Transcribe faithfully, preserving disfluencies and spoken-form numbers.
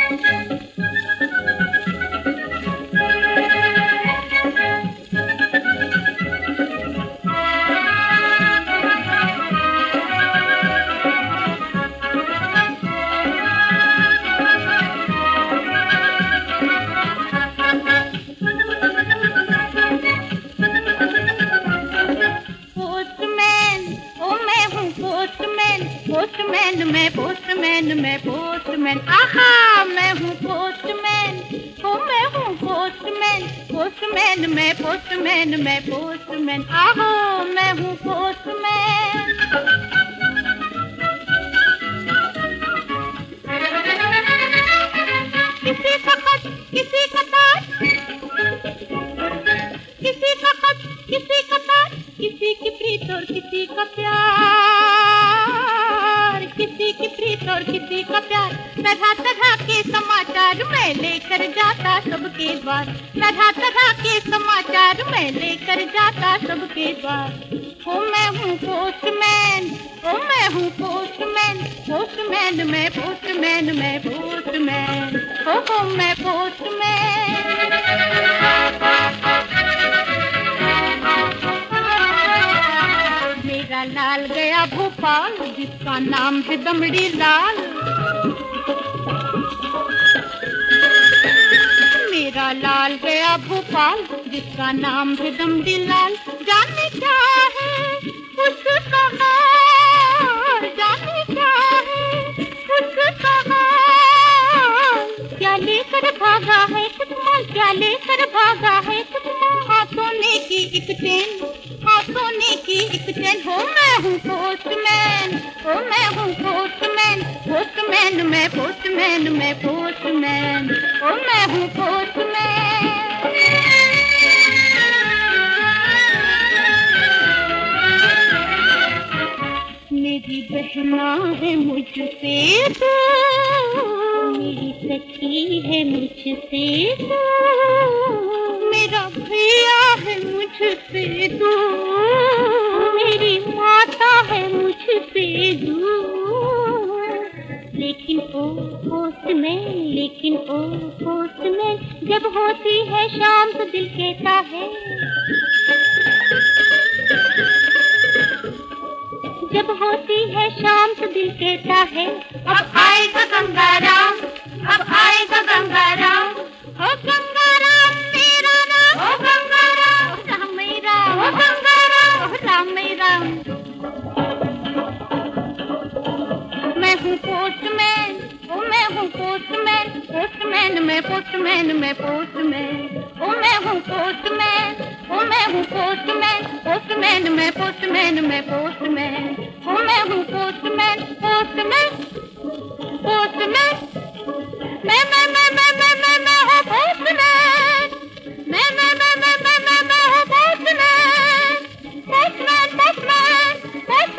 Postman मैं postman मैं postman आहा मैं हूँ पोस्टमैन ओ मैं हूँ पोस्टमैन पोस्टमैन मैं पोस्टमैन मैं पोस्टमैन आहो मैं हूँ पोस्टमैन। किसी का खत किसी का तार किसी का खत किसी का तार किसी की प्रीत और किसी का प्यार किसी की प्रीत और किसी का प्यार तरह तरह के समाचार मैं लेकर जाता सबके द्वार तरह तरह के समाचार मैं लेकर जाता सबके द्वार। ओ मैं हूँ पोस्टमैन ओ मैं हूँ पोस्टमैन पोस्टमैन मैं पोस्टमैन मैं पोस्टमैन ओ हो मैं पोस्टमैन। मेरा लाल गया भोपाल जिसका नाम है दमड़ी लाल मेरा लाल गया भोपाल जिसका नाम है दमड़ी लाल जाने क्या है उसका हाल जाने क्या है उसका हाल क्या लेकर भागा है कुतमा क्या लेकर भागा है कुतमा हाँ सोने की एक चेन हाँ सोने की एक चेन हो मैं हूँ पोस्टमैन ओ मैं हूँ पोस्टमैन पोस्टमैन मैं पोस्टमैन मैं पोस्टमैन ओ मैं हूँ पोस्टमैन। मेरी बहना है मुझसे दूर मेरी सखी है मुझसे दूर मेरा भैया है मुझसे दूर मेरी माता है मुझसे दूर लेकिन ओ पोस्टमैन लेकिन ओ पोस्टमैन जब होती है शाम तो दिल कहता है जब होती है शाम तो दिल कहता है अब आएगा गंगाराम अब आएगा गंगाराम ओ गंगाराम मेरा नाम ओ गंगाराम राम मेरा ओ गंगाराम राम मेरा। मैं हूँ पोस्टमैन ओ मैं हूँ पोस्टमैन पोस्टमैन मैं पोस्टमैन मैं पोस्टमैन ओ मैं हूँ पोस्टमैन ओ मैं हूँ पोस्टमैन पोस्टमैन मैं पोस्टमैन मैं पोस्टमैन ओ मैं हूँ पोस्टमैन पोस्टमैन पोस्टमैन मैं मैं मैं मैं मैं मैं मैं हूँ पोस्टमैन मैं मैं मैं मैं मैं मैं मैं हूँ पोस्टमैन पोस्टमैन पोस्टमैन पोस्टमैन